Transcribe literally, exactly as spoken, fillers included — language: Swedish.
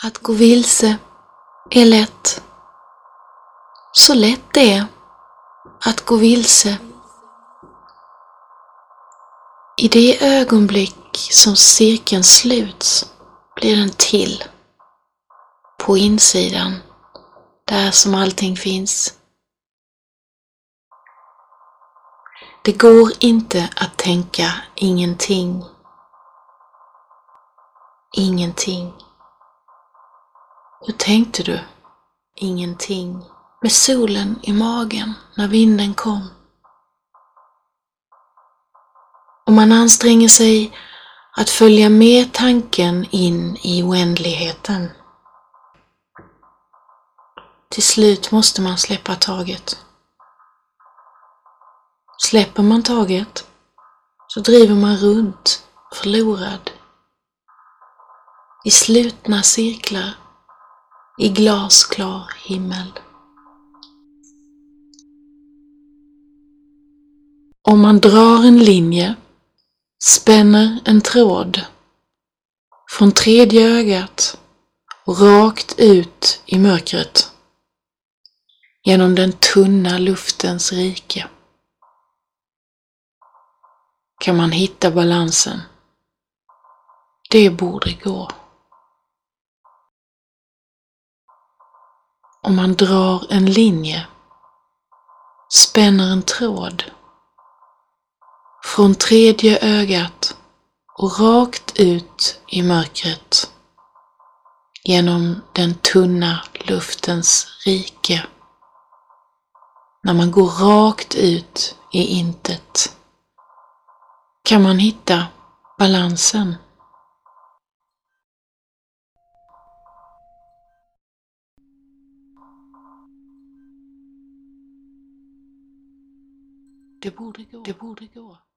Att gå vilse är lätt. Så lätt det är att gå vilse. I det ögonblick som cirkeln sluts blir den till. På insidan, där som allting finns. Det går inte att tänka ingenting. Ingenting. Hur tänkte du? Ingenting. Med solen i magen när vinden kom. Och man anstränger sig att följa med tanken in i oändligheten. Till slut måste man släppa taget. Släpper man taget så driver man runt, förlorad. I slutna cirklar, i glasklar himmel. Om man drar en linje, spänner en tråd från tredje ögat och rakt ut i mörkret genom den tunna luftens rike, kan man hitta balansen. Det borde gå. Om man drar en linje, spänner en tråd från tredje ögat och rakt ut i mörkret genom den tunna luftens rike. När man går rakt ut i intet kan man hitta balansen. Det borde gå. Det borde gå.